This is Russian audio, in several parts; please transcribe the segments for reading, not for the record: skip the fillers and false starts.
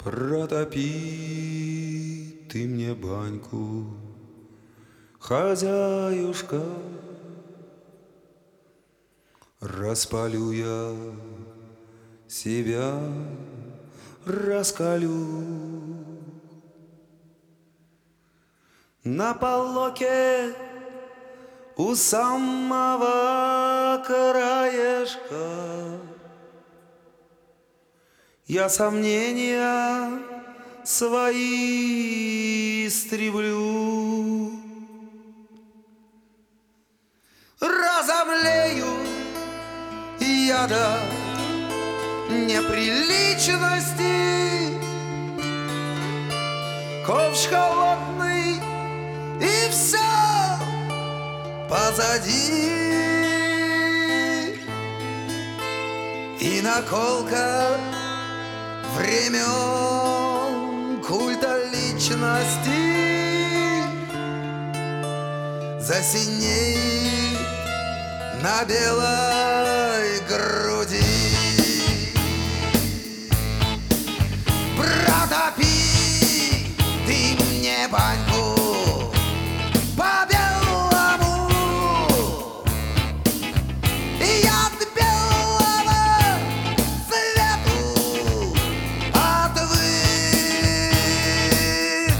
Протопи ты мне баньку, хозяюшка, распалю я себя, раскалю. На полоке у самого краешка я сомнения свои истреблю. Разомлею я до неприличности, ковш холодный, и все позади. И наколка времен культа личности засинеет на белой груди. Протопи ты мне баньку по белому, и от белого свету отвык.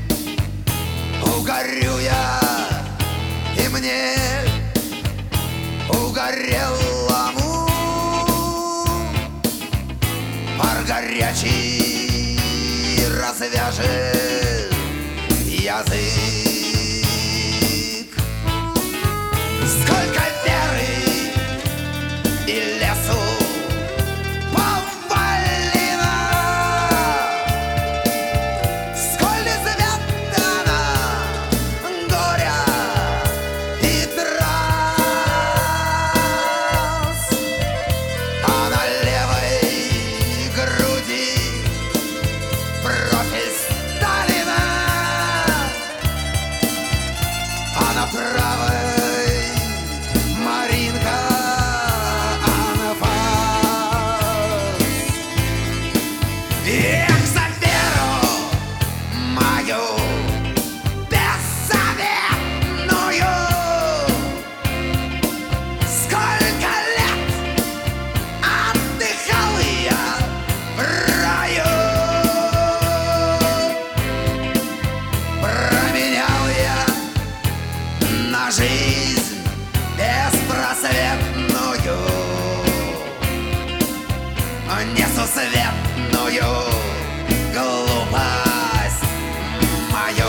Угорю я, и мне угорелому пар горячий развяжет язык. Сколько веры и лесу повалено, сколь изведано горя и трасс, а на левой груди профиль Сталина, а на правой Маринка анфас. Эх, за веру мою беззаветную, сколько лет отдыхал я в раю. Променял я на жизнь беспросветную, несусветную глупость мою.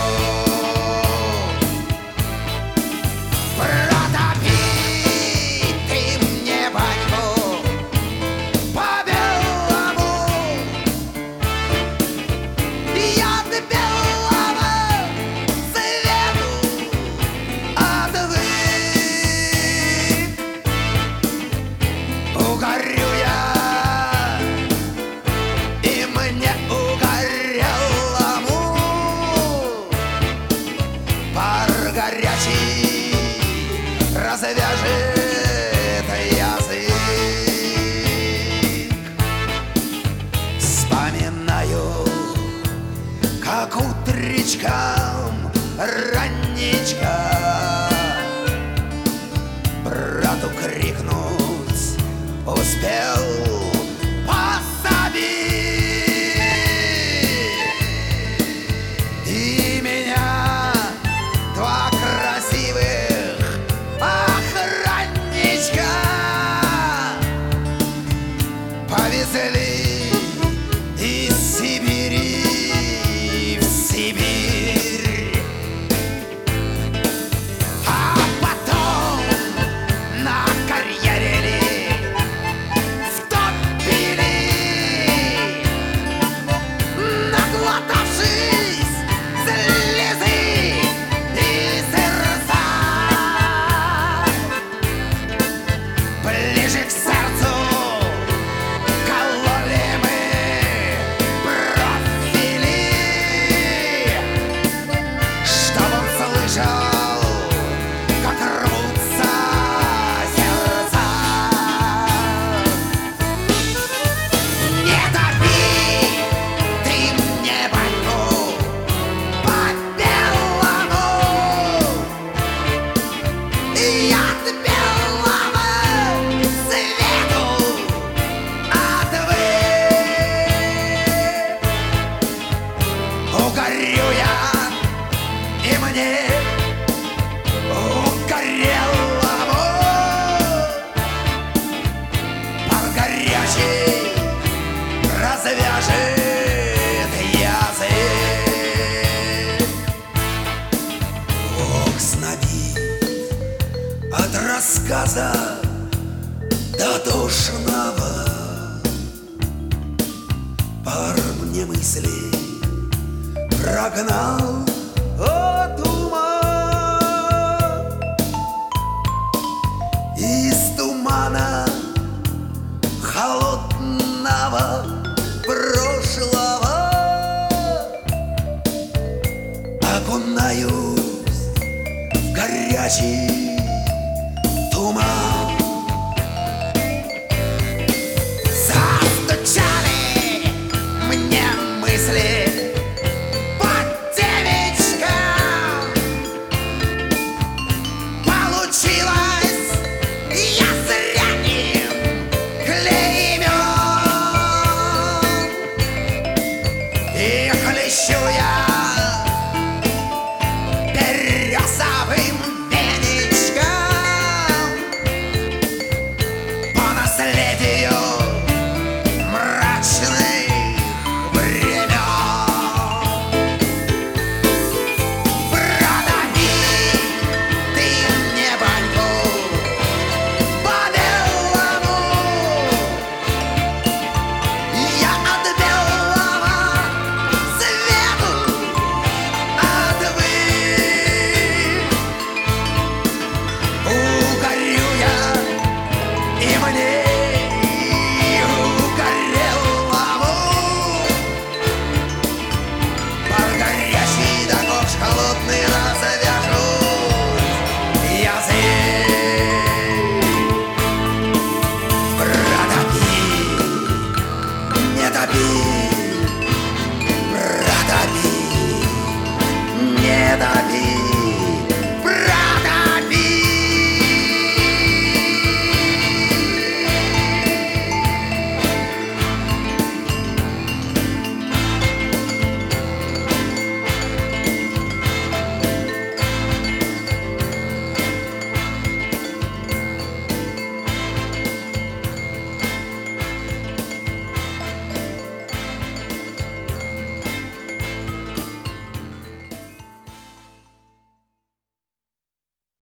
Протопи ты мне баньку по белому, и от белого свету отвык. Угорю я, и мне угорелому пар горячий развяжет язык. Вспоминаю, как утречком ранничка брату крикнуть успел: посади! И меня два красивых охранничка повезли из Сибири в Сибирь. А потом на карьере в том мысли прогнал туман. Из тумана холодного прошлого окунаюсь в горячий туман. Застучали мне мысли под темечком. Получилось, я зря им клеймён. И хлещу я